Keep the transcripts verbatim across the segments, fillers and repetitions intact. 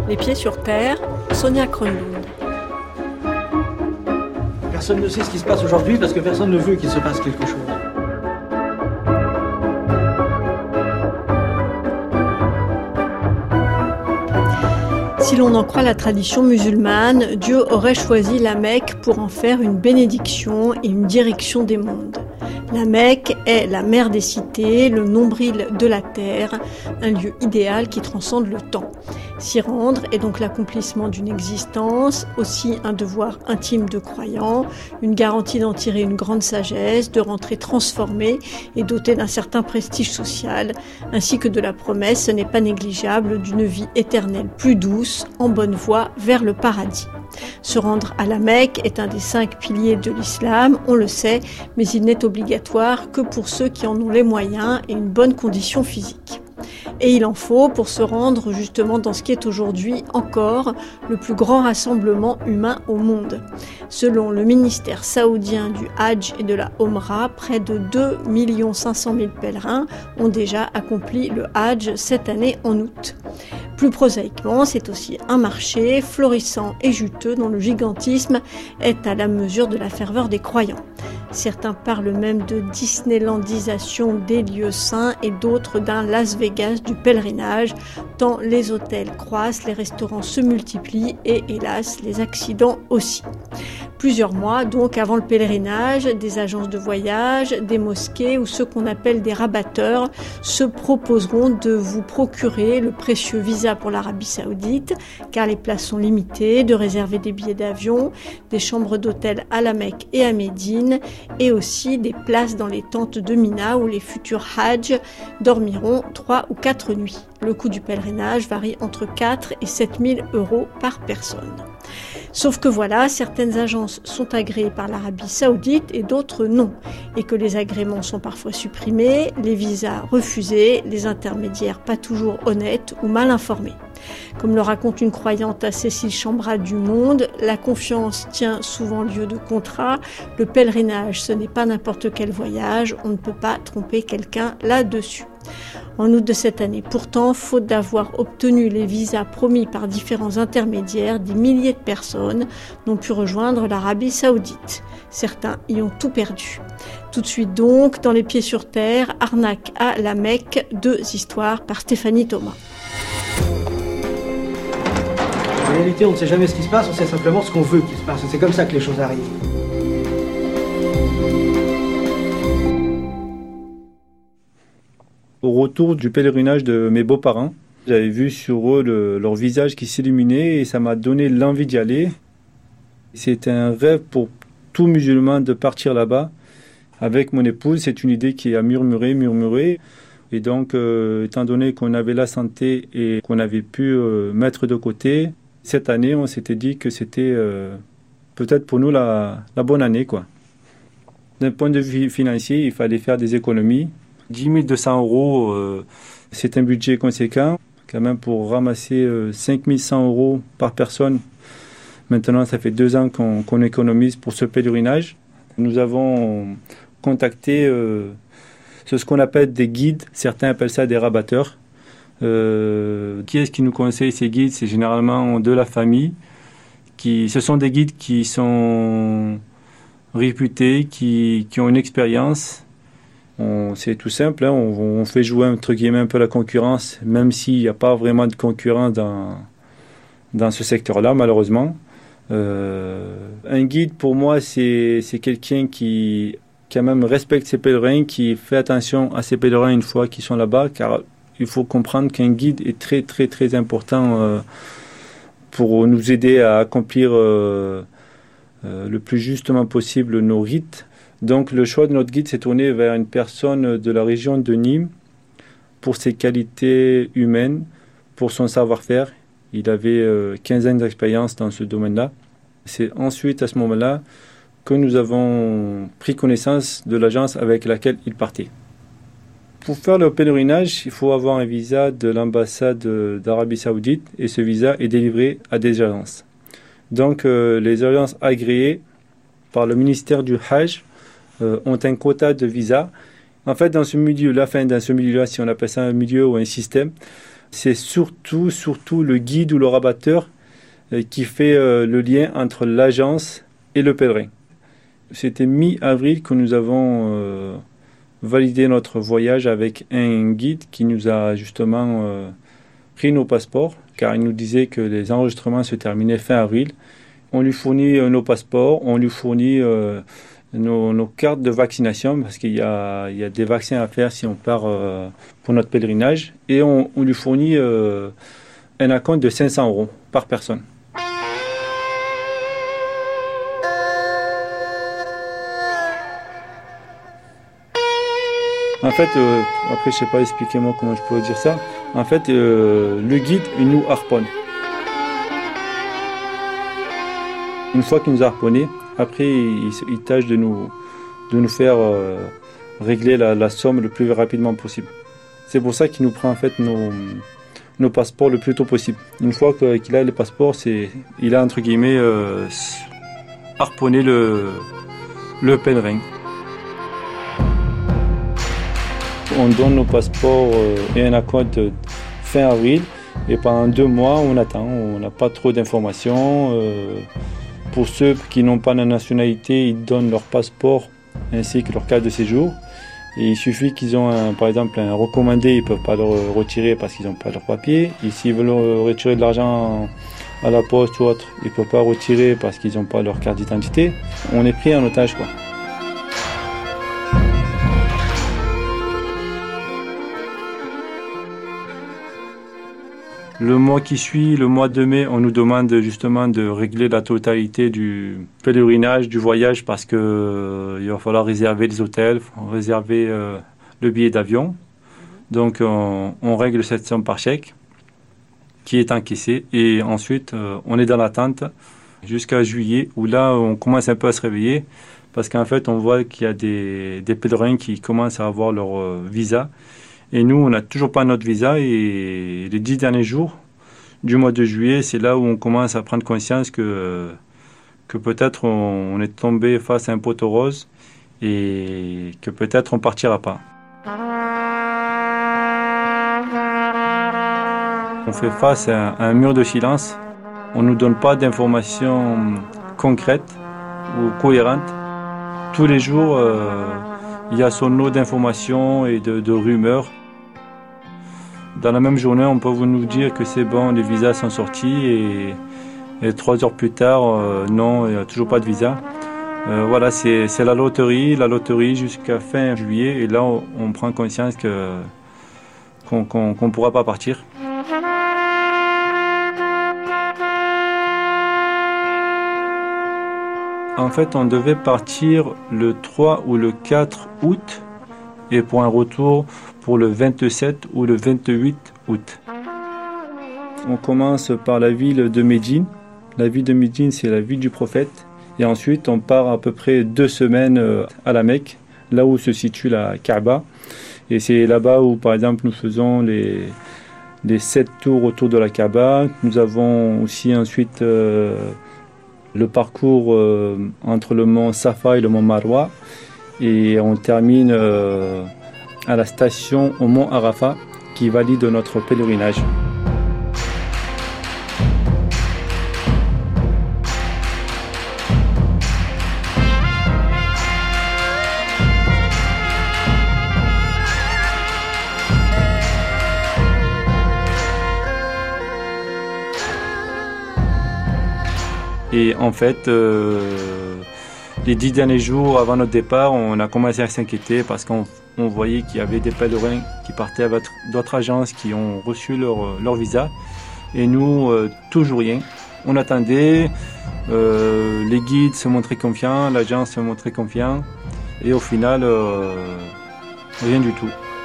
Les pieds sur terre, Sonia Kronlund. Personne ne sait ce qui se passe aujourd'hui parce que personne ne veut qu'il se passe quelque chose. Si l'on en croit la tradition musulmane, Dieu aurait choisi la Mecque pour en faire une bénédiction et une direction des mondes. La Mecque est la mère des cités, le nombril de la terre, un lieu idéal qui transcende le temps. S'y rendre est donc l'accomplissement d'une existence, aussi un devoir intime de croyant, une garantie d'en tirer une grande sagesse, de rentrer transformé et doté d'un certain prestige social, ainsi que de la promesse, ce n'est pas négligeable, d'une vie éternelle plus douce, en bonne voie vers le paradis. Se rendre à la Mecque est un des cinq piliers de l'islam, on le sait, mais il n'est obligatoire que pour ceux qui en ont les moyens et une bonne condition physique. Et il en faut pour se rendre justement dans ce qui est aujourd'hui encore le plus grand rassemblement humain au monde. Selon le ministère saoudien du Hajj et de la Omra, près de deux millions cinq cent mille pèlerins ont déjà accompli le Hajj cette année en août. Plus prosaïquement, c'est aussi un marché florissant et juteux dont le gigantisme est à la mesure de la ferveur des croyants. Certains parlent même de Disneylandisation des lieux saints et d'autres d'un Las Vegas du pèlerinage, tant les hôtels croissent, les restaurants se multiplient et hélas, les accidents aussi. Plusieurs mois donc avant le pèlerinage, des agences de voyage, des mosquées ou ceux qu'on appelle des rabatteurs se proposeront de vous procurer le précieux visa pour l'Arabie Saoudite, car les places sont limitées, de réserver des billets d'avion, des chambres d'hôtel à la Mecque et à Médine, et aussi des places dans les tentes de Mina où les futurs Hajj dormiront trois ou quatre nuits. Le coût du pèlerinage varie entre quatre et sept mille euros par personne. Sauf que voilà, certaines agences sont agréées par l'Arabie Saoudite et d'autres non, et que les agréments sont parfois supprimés, les visas refusés, les intermédiaires pas toujours honnêtes ou mal informés. Comme le raconte une croyante à Cécile Chambrat du Monde, la confiance tient souvent lieu de contrat, le pèlerinage ce n'est pas n'importe quel voyage, on ne peut pas tromper quelqu'un là-dessus. En août de cette année, pourtant, faute d'avoir obtenu les visas promis par différents intermédiaires, des milliers de personnes n'ont pu rejoindre l'Arabie Saoudite. Certains y ont tout perdu. Tout de suite donc, dans Les Pieds sur Terre, arnaque à la Mecque, deux histoires par Stéphanie Thomas. En réalité, on ne sait jamais ce qui se passe, on sait simplement ce qu'on veut qu'il se passe. C'est comme ça que les choses arrivent. Au retour du pèlerinage de mes beaux-parents, j'avais vu sur eux le, leur visage qui s'illuminait et ça m'a donné l'envie d'y aller. C'était un rêve pour tout musulman de partir là-bas. Avec mon épouse, c'est une idée qui a murmuré, murmuré. Et donc, euh, étant donné qu'on avait la santé et qu'on avait pu euh, mettre de côté, cette année, on s'était dit que c'était euh, peut-être pour nous la, la bonne année, quoi. D'un point de vue financier, il fallait faire des économies. dix mille deux cents euros, euh, c'est un budget conséquent. Quand même, pour ramasser euh, cinq mille cent euros par personne. Maintenant, ça fait deux ans qu'on, qu'on économise pour ce pèlerinage. Nous avons contacté euh, ce qu'on appelle des guides. Certains appellent ça des rabatteurs. Euh, qui est-ce qui nous conseille ces guides? C'est généralement de la famille. Qui, ce sont des guides qui sont réputés, qui, qui ont une expérience. On, c'est tout simple, hein, on, on fait jouer entre guillemets un peu la concurrence, même s'il n'y a pas vraiment de concurrence dans, dans ce secteur-là, malheureusement. Euh, un guide, pour moi, c'est, c'est quelqu'un qui, quand même respecte ses pèlerins, qui fait attention à ses pèlerins une fois qu'ils sont là-bas, car il faut comprendre qu'un guide est très, très, très important euh, pour nous aider à accomplir euh, euh, le plus justement possible nos rites. Donc le choix de notre guide s'est tourné vers une personne de la région de Nîmes pour ses qualités humaines, pour son savoir-faire. Il avait euh, quinze ans d'expérience dans ce domaine-là. C'est ensuite à ce moment-là que nous avons pris connaissance de l'agence avec laquelle il partait. Pour faire le pèlerinage, il faut avoir un visa de l'ambassade d'Arabie Saoudite et ce visa est délivré à des agences. Donc euh, les agences agréées par le ministère du Hajj euh, ont un quota de visa. En fait, dans ce milieu-là, enfin, dans ce milieu-là, si on appelle ça un milieu ou un système, C'est surtout, surtout le guide ou le rabatteur euh, qui fait euh, le lien entre l'agence et le pèlerin. C'était mi-avril que nous avons euh, validé notre voyage avec un guide qui nous a justement euh, pris nos passeports, car il nous disait que les enregistrements se terminaient fin avril. On lui fournit euh, nos passeports, on lui fournit euh, nos, nos cartes de vaccination, parce qu'il y a, il y a des vaccins à faire si on part euh, pour notre pèlerinage, et on, on lui fournit euh, un acompte de cinq cents euros par personne. En fait, euh, après je sais pas, expliquez-moi comment je pourrais dire ça. En fait, euh, le guide, il nous harponne. Une fois qu'il nous a harponné, après il, il tâche de nous, de nous faire euh, régler la, la somme le plus rapidement possible. C'est pour ça qu'il nous prend en fait nos, nos passeports le plus tôt possible. Une fois que, qu'il a les passeports, c'est, il a entre guillemets euh, harponné le, le pèlerin. On donne nos passeports et un acompte fin avril et pendant deux mois on attend, on n'a pas trop d'informations. Pour ceux qui n'ont pas la nationalité, ils donnent leur passeport ainsi que leur carte de séjour. Et il suffit qu'ils ont un, par exemple un recommandé, ils ne peuvent pas le retirer parce qu'ils n'ont pas leur papier. Et s'ils veulent retirer de l'argent à la poste ou autre, ils ne peuvent pas retirer parce qu'ils n'ont pas leur carte d'identité. On est pris en otage, quoi. Le mois qui suit, le mois de mai, on nous demande justement de régler la totalité du pèlerinage, du voyage, parce qu'il euh, va falloir réserver les hôtels, réserver euh, le billet d'avion. Donc on, on règle cette somme par chèque qui est encaissée et ensuite euh, on est dans l'attente jusqu'à juillet où là on commence un peu à se réveiller parce qu'en fait on voit qu'il y a des, des pèlerins qui commencent à avoir leur euh, visa. Et nous, on n'a toujours pas notre visa et les dix derniers jours du mois de juillet, c'est là où on commence à prendre conscience que, que peut-être on, on est tombé face à un poteau rose et que peut-être on ne partira pas. On fait face à un, à un mur de silence. On ne nous donne pas d'informations concrètes ou cohérentes. Tous les jours, euh, il y a son lot d'informations et de, de rumeurs. Dans la même journée, on peut vous nous dire que c'est bon, les visas sont sortis et, et trois heures plus tard, euh, non, il n'y a toujours pas de visa. Euh, voilà, c'est, c'est la loterie, la loterie jusqu'à fin juillet et là, on, on prend conscience que, qu'on qu'on, qu'on pourra pas partir. En fait, on devait partir le trois ou le quatre août et pour un retour pour le vingt-sept ou le vingt-huit août. On commence par la ville de Médine. La ville de Médine, c'est la ville du prophète. Et ensuite, on part à peu près deux semaines à la Mecque, là où se situe la Kaaba. Et c'est là-bas où, par exemple, nous faisons les, les sept tours autour de la Kaaba. Nous avons aussi ensuite euh, le parcours euh, entre le mont Safa et le mont Marwa. Et on termine euh, à la station au mont Arafat qui valide notre pèlerinage. Et en fait, euh, les dix derniers jours avant notre départ, on a commencé à s'inquiéter parce qu'on on voyait qu'il y avait des pèlerins qui partaient avec d'autres agences qui ont reçu leur, leur visa. Et nous, euh, toujours rien. On attendait, euh, les guides se montraient confiants, l'agence se montrait confiant. Et au final, euh, rien du tout.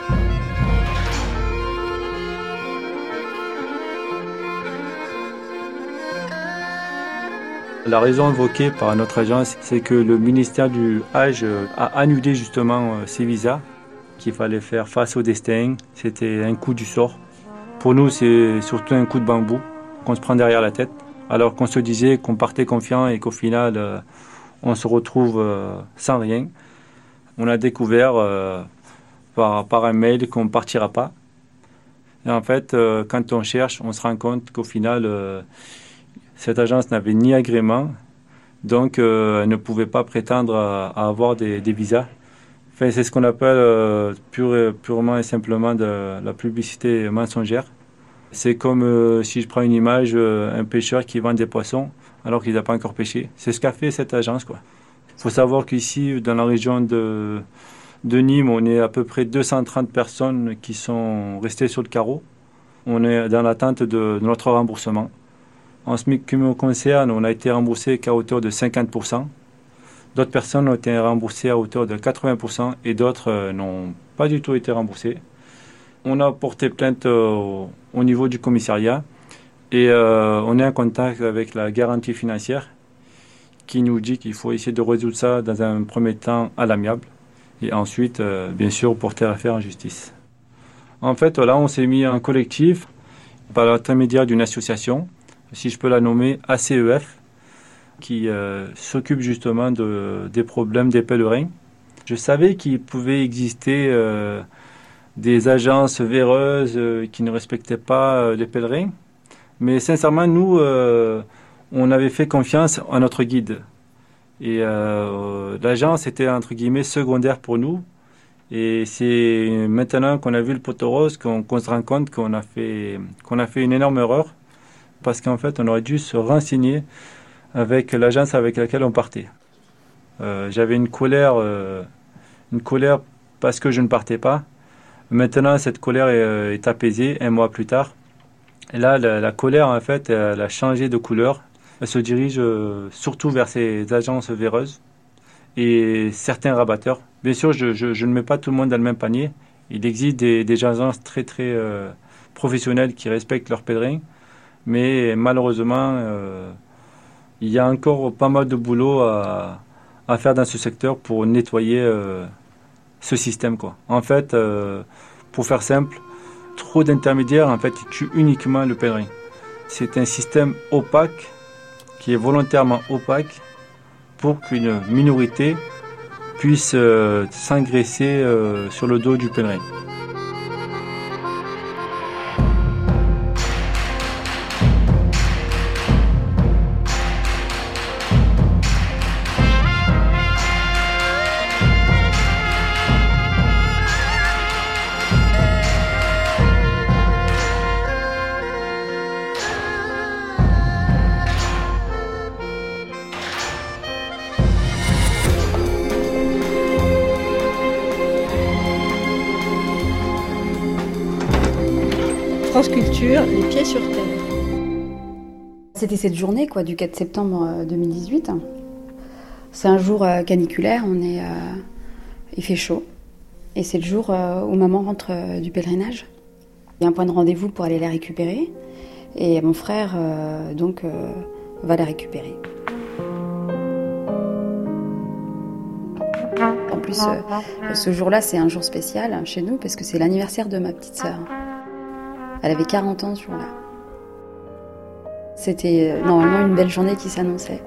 La raison invoquée par notre agence, c'est que le ministère du Hajj a annulé justement ces visas, qu'il fallait faire face au destin. C'était un coup du sort. Pour nous, c'est surtout un coup de bambou qu'on se prend derrière la tête, alors qu'on se disait qu'on partait confiant et qu'au final, on se retrouve sans rien. On a découvert par, par un mail qu'on ne partira pas. Et en fait, euh, quand on cherche, on se rend compte qu'au final, euh, cette agence n'avait ni agrément, donc euh, elle ne pouvait pas prétendre à, à avoir des, des visas. Enfin, c'est ce qu'on appelle euh, pure, purement et simplement de la publicité mensongère. C'est comme euh, si je prends une image, euh, un pêcheur qui vend des poissons alors qu'il n'a pas encore pêché. C'est ce qu'a fait cette agence, quoi. Il faut savoir qu'ici, dans la région de, de Nîmes, on est à peu près deux cent trente personnes qui sont restées sur le carreau. On est dans l'attente de, de notre remboursement. En ce qui me concerne, on a été remboursé qu'à hauteur de cinquante pour cent. D'autres personnes ont été remboursées à hauteur de quatre-vingts pour cent et d'autres euh, n'ont pas du tout été remboursées. On a porté plainte euh, au niveau du commissariat et euh, on est en contact avec la garantie financière qui nous dit qu'il faut essayer de résoudre ça dans un premier temps à l'amiable et ensuite, euh, bien sûr, porter l'affaire en justice. En fait, là, on s'est mis en collectif par l'intermédiaire d'une association, si je peux la nommer A C E F, qui euh, s'occupe justement de, des problèmes des pèlerins. Je savais qu'il pouvait exister euh, des agences véreuses euh, qui ne respectaient pas euh, les pèlerins, mais sincèrement, nous, euh, on avait fait confiance à notre guide. Et euh, l'agence était entre guillemets secondaire pour nous. Et c'est maintenant qu'on a vu le poteau rose qu'on, qu'on se rend compte qu'on a fait, qu'on a fait une énorme erreur, parce qu'en fait, on aurait dû se renseigner avec l'agence avec laquelle on partait. Euh, j'avais une colère, euh, une colère parce que je ne partais pas. Maintenant, cette colère est, est apaisée un mois plus tard. Et là, la, la colère, en fait, elle a changé de couleur. Elle se dirige euh, surtout vers ces agences véreuses et certains rabatteurs. Bien sûr, je, je, je ne mets pas tout le monde dans le même panier. Il existe des, des agences très, très euh, professionnelles qui respectent leurs pèlerins. Mais malheureusement, euh, il y a encore pas mal de boulot à, à faire dans ce secteur pour nettoyer euh, ce système, quoi. En fait, euh, pour faire simple, trop d'intermédiaires, en fait, ils tuent uniquement le pèlerin. C'est un système opaque, qui est volontairement opaque, pour qu'une minorité puisse euh, s'engraisser euh, sur le dos du pèlerin. France Culture, les pieds sur terre. C'était cette journée quoi, du quatre septembre deux mille dix-huit. C'est un jour euh, caniculaire, on est, euh, il fait chaud. Et c'est le jour euh, où maman rentre euh, du pèlerinage. Il y a un point de rendez-vous pour aller la récupérer. Et mon frère euh, donc, euh, va la récupérer. En plus, euh, ce jour-là, c'est un jour spécial chez nous parce que c'est l'anniversaire de ma petite sœur. Elle avait quarante ans ce jour-là. C'était euh, normalement une belle journée qui s'annonçait.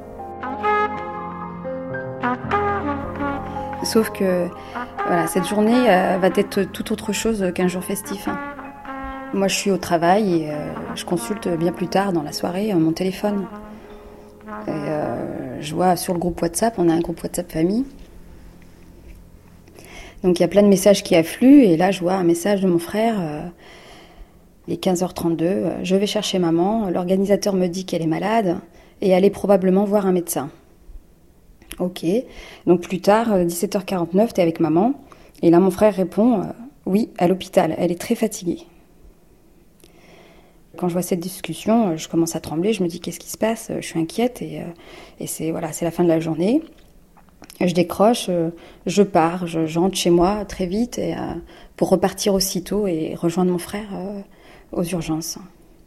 Sauf que voilà, cette journée euh, va être tout autre chose qu'un jour festif. Hein. Moi, je suis au travail et euh, je consulte bien plus tard dans la soirée euh, mon téléphone. Et, euh, je vois sur le groupe WhatsApp, on a un groupe WhatsApp famille. Donc il y a plein de messages qui affluent et là je vois un message de mon frère. Euh, Il est quinze heures trente-deux, je vais chercher maman, l'organisateur me dit qu'elle est malade et elle est probablement voir un médecin. Ok, donc plus tard, dix-sept heures quarante-neuf, t'es avec maman et là mon frère répond, euh, oui, à l'hôpital, elle est très fatiguée. Quand je vois cette discussion, je commence à trembler, je me dis qu'est-ce qui se passe, je suis inquiète et, euh, et c'est, voilà, c'est la fin de la journée. Je décroche, je pars, je, je rentre chez moi très vite et, euh, pour repartir aussitôt et rejoindre mon frère euh, aux urgences.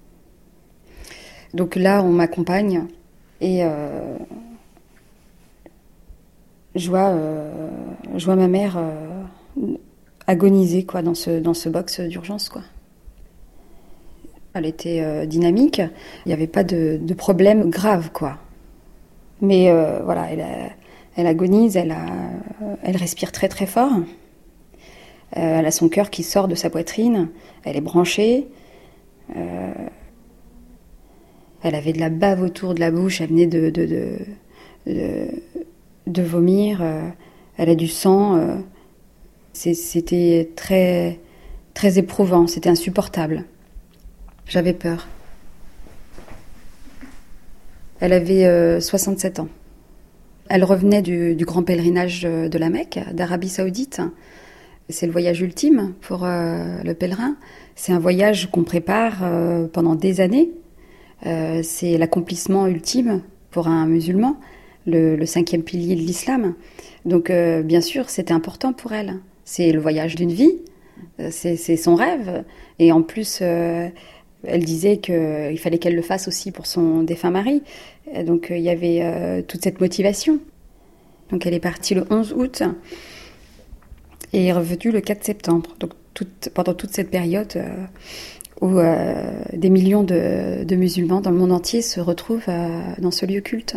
Donc là, on m'accompagne et euh, je, vois, euh, je vois ma mère euh, agoniser quoi, dans, ce, dans ce box d'urgence. Quoi. Elle était euh, dynamique, il n'y avait pas de, de problème grave. Quoi. Mais euh, voilà, elle, a, elle agonise, elle, a, elle respire très très fort. Euh, elle a son cœur qui sort de sa poitrine, elle est branchée. Euh, elle avait de la bave autour de la bouche, elle venait de, de, de, de, de vomir, euh, elle a du sang. Euh, c'est, c'était très, très éprouvant, c'était insupportable. J'avais peur. Elle avait euh, soixante-sept ans. Elle revenait du, du grand pèlerinage de la Mecque, d'Arabie Saoudite. C'est le voyage ultime pour euh, le pèlerin. C'est un voyage qu'on prépare euh, pendant des années. Euh, c'est l'accomplissement ultime pour un musulman, le, le cinquième pilier de l'islam. Donc, euh, bien sûr, c'était important pour elle. C'est le voyage d'une vie, c'est, c'est son rêve. Et en plus, euh, elle disait qu'il fallait qu'elle le fasse aussi pour son défunt mari. Donc, il y avait euh, toute cette motivation. Donc, elle est partie le onze août et est revenue le quatre septembre. Donc, toute, pendant toute cette période euh, où euh, des millions de, de musulmans dans le monde entier se retrouvent euh, dans ce lieu culte.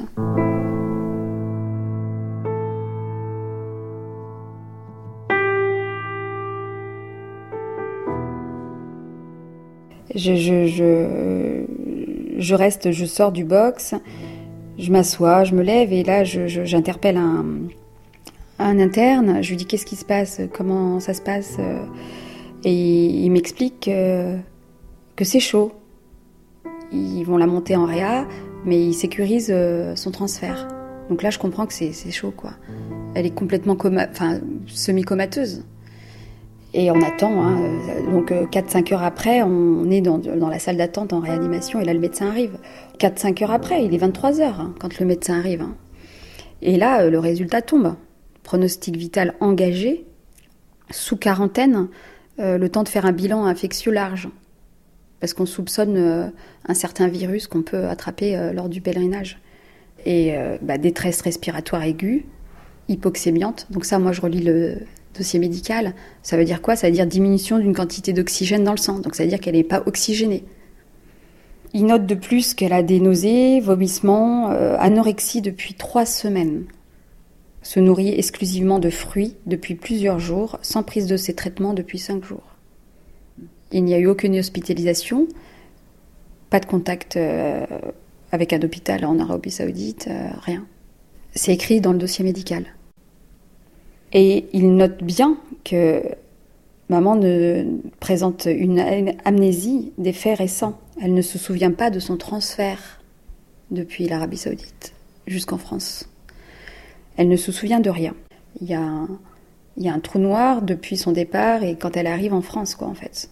Je, je, je, je reste, je sors du box, je m'assois, je me lève et là je, je, j'interpelle un, un interne. Je lui dis qu'est-ce qui se passe, comment ça se passe, et il, il m'explique que, que c'est chaud. Ils vont la monter en réa, mais ils sécurisent son transfert. Donc là je comprends que c'est, c'est chaud quoi. Elle est complètement coma, enfin semi-comateuse. Et on attend, hein, donc quatre à cinq heures après, on est dans, dans la salle d'attente en réanimation et là le médecin arrive. quatre à cinq heures après, il est vingt-trois heures hein, quand le médecin arrive. Hein. Et là, le résultat tombe. Pronostic vital engagé, sous quarantaine, euh, le temps de faire un bilan infectieux large. Parce qu'on soupçonne euh, un certain virus qu'on peut attraper euh, lors du pèlerinage. Et euh, bah, détresse respiratoire aiguë, hypoxémiante. Donc ça, moi, je relis le dossier médical. Ça veut dire quoi ? Ça veut dire diminution d'une quantité d'oxygène dans le sang. Donc ça veut dire qu'elle n'est pas oxygénée. Il note de plus qu'elle a des nausées, vomissements, euh, anorexie depuis trois semaines. Se nourrit exclusivement de fruits depuis plusieurs jours, sans prise de ses traitements depuis cinq jours. Il n'y a eu aucune hospitalisation, pas de contact euh, avec un hôpital en Arabie Saoudite, euh, rien. C'est écrit dans le dossier médical. Et il note bien que maman ne présente une amnésie des faits récents. Elle ne se souvient pas de son transfert depuis l'Arabie Saoudite jusqu'en France. Elle ne se souvient de rien. Il y a un, il y a un trou noir depuis son départ et quand elle arrive en France, quoi, en fait.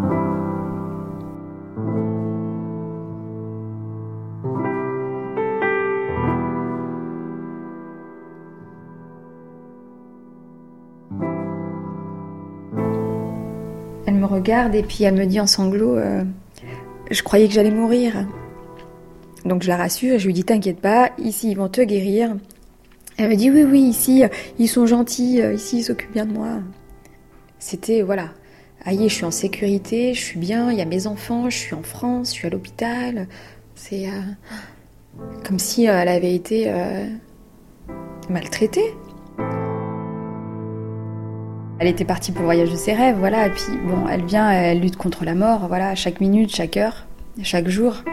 Elle me regarde et puis elle me dit en sanglots euh, « Je croyais que j'allais mourir ». Donc je la rassure et je lui dis « T'inquiète pas, ici ils vont te guérir ». Elle me dit « Oui, oui, ici ils sont gentils, ici ils s'occupent bien de moi ». C'était, voilà, aïe, je suis en sécurité, je suis bien, il y a mes enfants, je suis en France, je suis à l'hôpital. C'est euh, comme si euh, elle avait été euh, maltraitée. Elle était partie pour le voyage de ses rêves, voilà, et puis bon, elle vient, elle lutte contre la mort, voilà, chaque minute, chaque heure, chaque jour.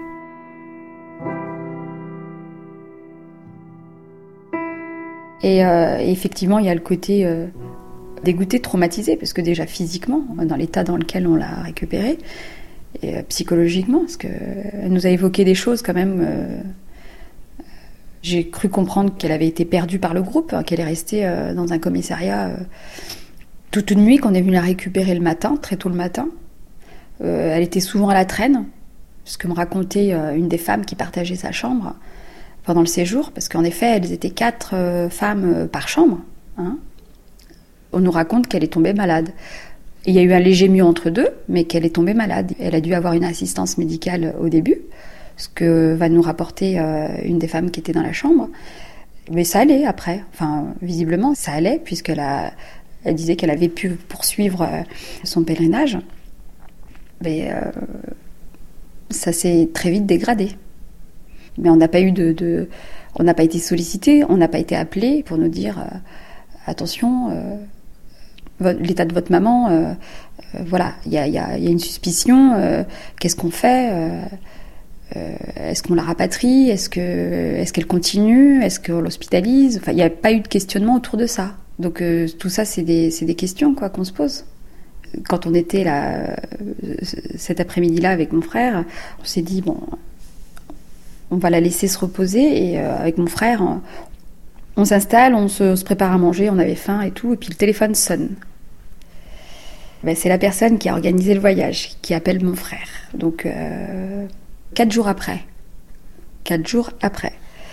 Et euh, effectivement, il y a le côté euh, dégoûté, traumatisé, parce que déjà physiquement, dans l'état dans lequel on l'a récupérée, et euh, psychologiquement, parce qu'elle nous a évoqué des choses quand même. Euh, j'ai cru comprendre qu'elle avait été perdue par le groupe, hein, qu'elle est restée euh, dans un commissariat euh, toute une nuit, qu'on est venu la récupérer le matin, très tôt le matin. Euh, elle était souvent à la traîne, ce que me racontait euh, une des femmes qui partageait sa chambre pendant le séjour, parce qu'en effet, elles étaient quatre euh, femmes euh, par chambre. Hein. On nous raconte qu'elle est tombée malade. Il y a eu un léger mieux entre deux, mais qu'elle est tombée malade. Elle a dû avoir une assistance médicale au début, ce que va nous rapporter euh, une des femmes qui était dans la chambre. Mais ça allait après. Enfin, visiblement, ça allait, puisqu'elle a, elle disait qu'elle avait pu poursuivre euh, son pèlerinage. Mais euh, ça s'est très vite dégradé. Mais on n'a pas eu de, de, on n'a pas été sollicité, on n'a pas été appelé pour nous dire euh, attention, euh, l'état de votre maman, euh, euh, voilà, il y a, y, a, y a une suspicion, euh, qu'est-ce qu'on fait euh, euh, est-ce qu'on la rapatrie, est-ce, que, est-ce qu'elle continue, est-ce qu'on l'hospitalise, enfin, il n'y a pas eu de questionnement autour de ça. Donc euh, tout ça, c'est des, c'est des questions quoi, qu'on se pose. Quand on était là, euh, cet après-midi-là avec mon frère, on s'est dit, bon, on va la laisser se reposer, et euh, avec mon frère, on, on s'installe, on se, on se prépare à manger, on avait faim et tout, et puis le téléphone sonne. Ben, c'est la personne qui a organisé le voyage, qui appelle mon frère. Donc, euh, quatre jours après. Quatre jours après.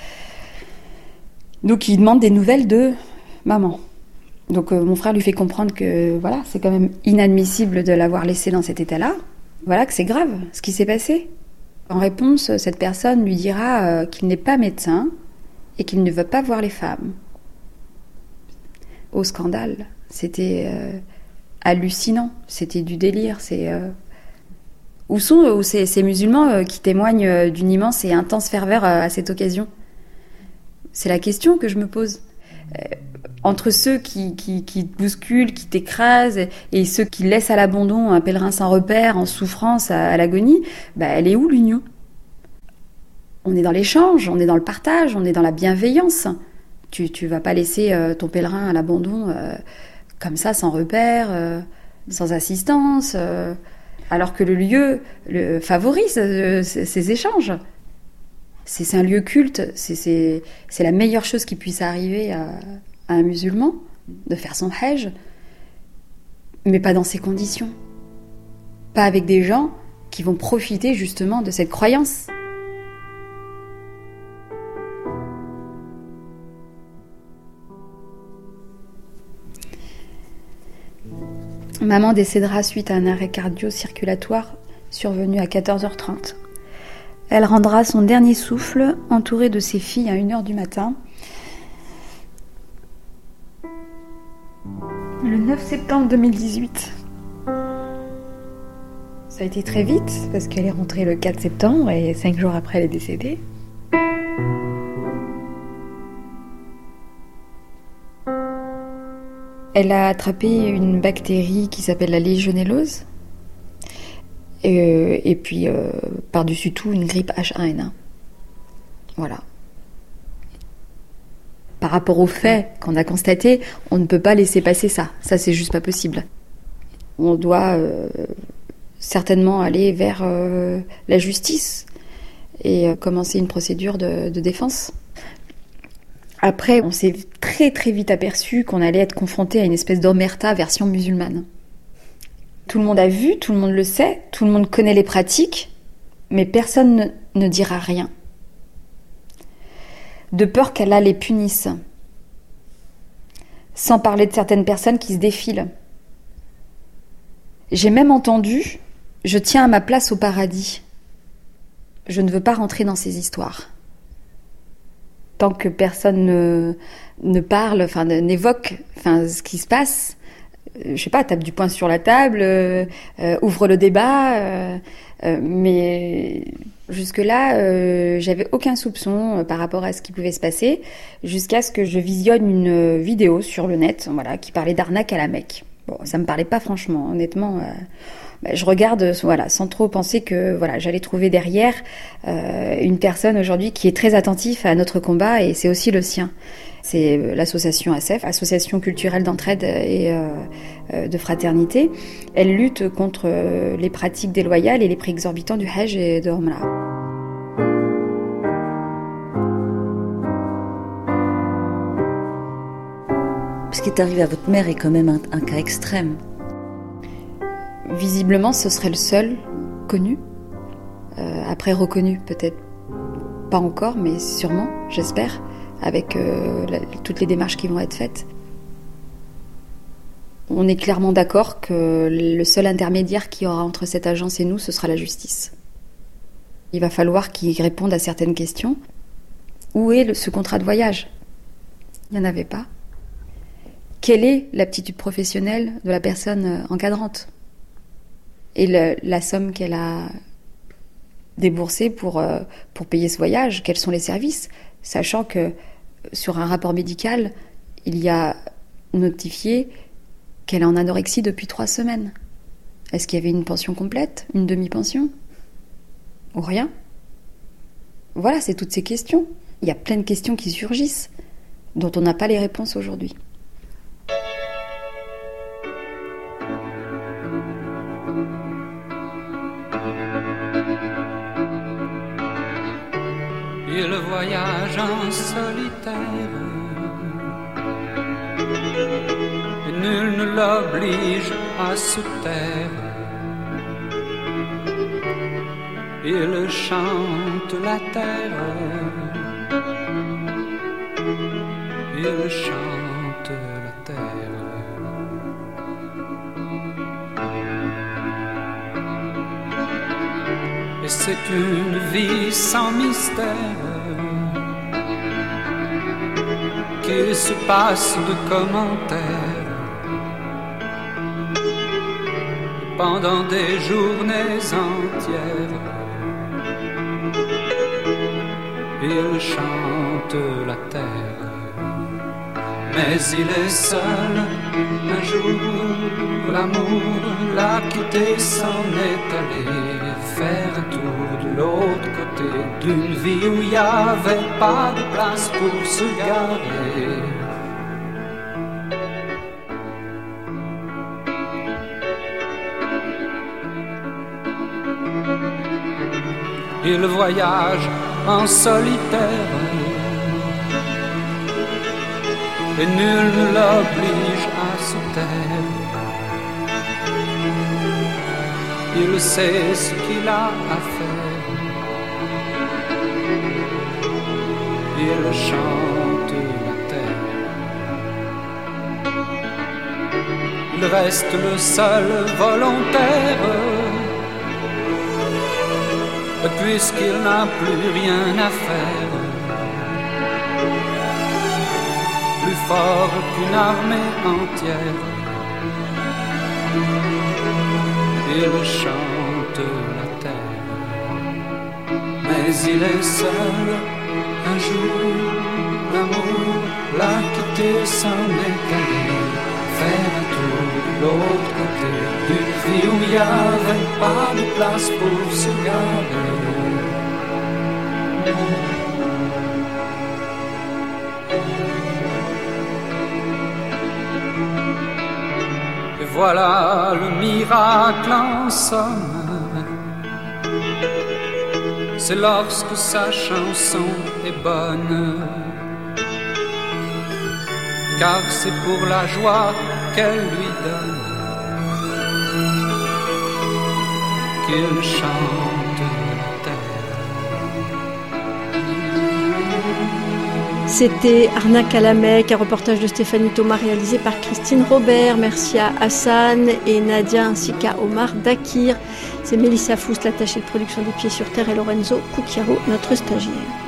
Donc, il demande des nouvelles de maman. Donc, euh, mon frère lui fait comprendre que, voilà, c'est quand même inadmissible de l'avoir laissée dans cet état-là. Voilà, que c'est grave, ce qui s'est passé. En réponse, cette personne lui dira euh, qu'il n'est pas médecin et qu'il ne veut pas voir les femmes. Au scandale. C'était... Euh, hallucinant, c'était du délire. C'est, euh... Où sont euh, ces, ces musulmans euh, qui témoignent euh, d'une immense et intense ferveur euh, à cette occasion ? C'est la question que je me pose. Euh, entre ceux qui, qui, qui te bousculent, qui t'écrasent, et, et ceux qui laissent à l'abandon un pèlerin sans repère, en souffrance, à, à l'agonie, bah, elle est où l'union ? On est dans l'échange, on est dans le partage, on est dans la bienveillance. Tu tu vas pas laisser euh, ton pèlerin à l'abandon euh, comme ça, sans repère, euh, sans assistance, euh, alors que le lieu le, favorise euh, ces, ces échanges. C'est, c'est un lieu culte, c'est, c'est, c'est la meilleure chose qui puisse arriver à, à un musulman, de faire son hajj, mais pas dans ces conditions. Pas avec des gens qui vont profiter justement de cette croyance. Maman décédera suite à un arrêt cardio-circulatoire survenu à quatorze heures trente. Elle rendra son dernier souffle entourée de ses filles à une heure du matin. Le neuf septembre deux mille dix-huit. Ça a été très vite parce qu'elle est rentrée le quatre septembre et cinq jours après elle est décédée. Elle a attrapé une bactérie qui s'appelle la légionellose. Et, et puis, euh, par-dessus tout, une grippe H un N un. Voilà. Par rapport aux faits qu'on a constatés, on ne peut pas laisser passer ça. Ça, c'est juste pas possible. On doit euh, certainement aller vers euh, la justice et euh, commencer une procédure de, de défense. Après, on s'est très très vite aperçu qu'on allait être confronté à une espèce d'omerta version musulmane. Tout le monde a vu, tout le monde le sait, tout le monde connaît les pratiques, mais personne ne, ne dira rien. De peur qu'Allah les punisse. Sans parler de certaines personnes qui se défilent. J'ai même entendu « Je tiens à ma place au paradis ». Je ne veux pas rentrer dans ces histoires. Tant que personne ne, ne parle, enfin n'évoque enfin, ce qui se passe, je sais pas, tape du poing sur la table, euh, euh, ouvre le débat, euh, euh, mais jusque-là, euh, j'avais aucun soupçon euh, par rapport à ce qui pouvait se passer, jusqu'à ce que je visionne une vidéo sur le net, voilà, qui parlait d'arnaque à la Mecque. Bon, ça me parlait pas franchement, honnêtement. Euh, bah, je regarde, voilà, sans trop penser que, voilà, j'allais trouver derrière euh, une personne aujourd'hui qui est très attentive à notre combat, et c'est aussi le sien. C'est l'association A S E F, Association culturelle d'entraide et euh, de fraternité. Elle lutte contre les pratiques déloyales et les prix exorbitants du Hajj et de Umrah. Ce qui est arrivé à votre mère est quand même un, un cas extrême. Visiblement, ce serait le seul connu. Euh, après reconnu, peut-être pas encore, mais sûrement, j'espère, avec euh, la, toutes les démarches qui vont être faites. On est clairement d'accord que le seul intermédiaire qu'il y aura entre cette agence et nous, ce sera la justice. Il va falloir qu'ils répondent à certaines questions. Où est le, ce contrat de voyage ? Il n'y en avait pas. Quelle est l'aptitude professionnelle de la personne encadrante ? Et le, la somme qu'elle a déboursée pour, euh, pour payer ce voyage, quels sont les services ? Sachant que sur un rapport médical, il y a notifié qu'elle est en anorexie depuis trois semaines. Est-ce qu'il y avait une pension complète, une demi-pension? Ou rien? Voilà, c'est toutes ces questions. Il y a plein de questions qui surgissent, dont on n'a pas les réponses aujourd'hui. Il voyage en solitaire, et nul ne l'oblige à se taire. Il chante la terre, il chante la terre. Et c'est une vie sans mystère qui se passe de commentaires pendant des journées entières. Il chante la terre, mais il est seul. Un jour, l'amour l'a quitté, s'en est allé faire un tour de l'autre côté d'une vie où il n'y avait pas de place pour se garer. Il voyage en solitaire et nul ne l'oblige à se taire. Il sait ce qu'il a à faire. Il chante la terre. Il reste le seul volontaire, puisqu'il n'a plus rien à faire. Plus fort qu'une armée entière, il chante la terre. Mais il est seul. Un jour, l'amour l'a quitté, s'en est allé faire un tour de l'autre côté d'une vie où il n'y avait pas de place pour se garer. Et voilà le miracle en somme, c'est lorsque sa chanson est bonne, car c'est pour la joie qu'elle lui donne qu'il chante la terre. C'était Arnaque à la Mecque, un reportage de Stéphanie Thomas réalisé par Christine Robert. Merci à Hassan et Nadia ainsi qu'à Omar Dakir. C'est Mélissa Foust, l'attachée de production des Pieds sur Terre, et Lorenzo Cucchiaro, notre stagiaire.